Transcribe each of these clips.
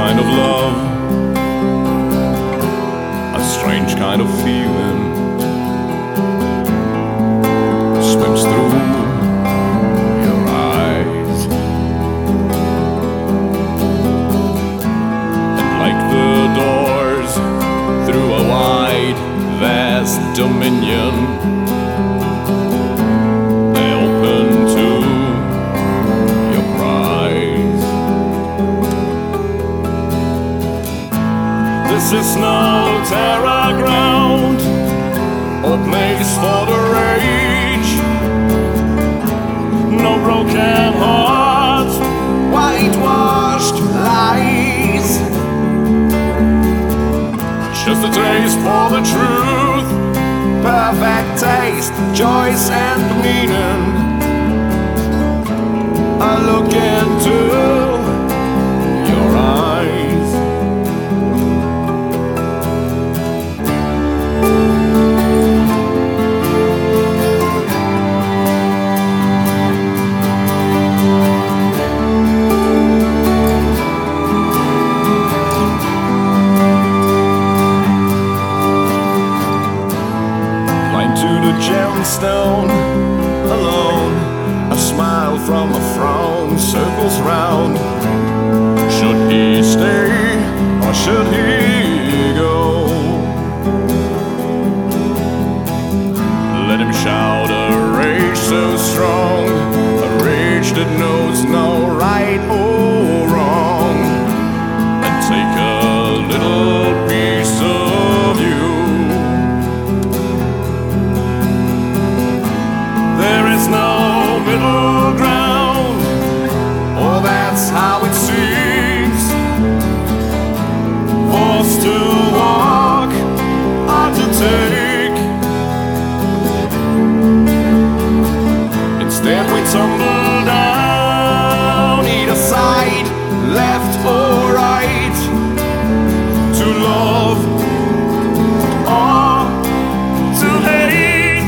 kind of love, a strange kind of feeling swims through your eyes. And like the doors through a wide, vast dominion, they open to your prize. This is no terra ground or place for the rage. No broken hearts, whitewashed lies. Just a taste for the truth, perfect taste, choice and meaning. I look into your eyes. To the gemstone, alone, a smile from a frown circles round. Should he stay or should he go? Let him shout a rage so strong, a rage that knows no right or wrong, and take a little piece of you. There is no middle ground, or that's how it seems. Forced to walk, hard to take. Instead we tumble down, either side, left or right, to love or to hate.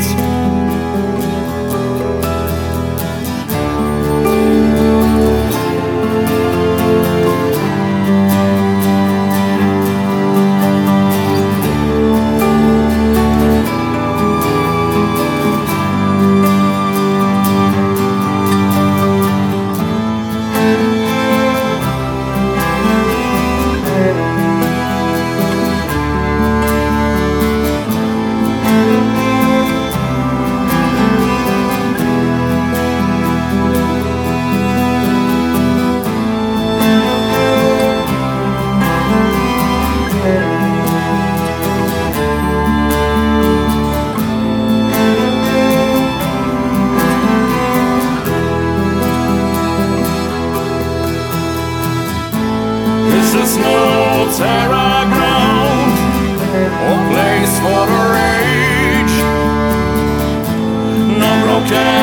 This is no terra ground or place for the rage. No broken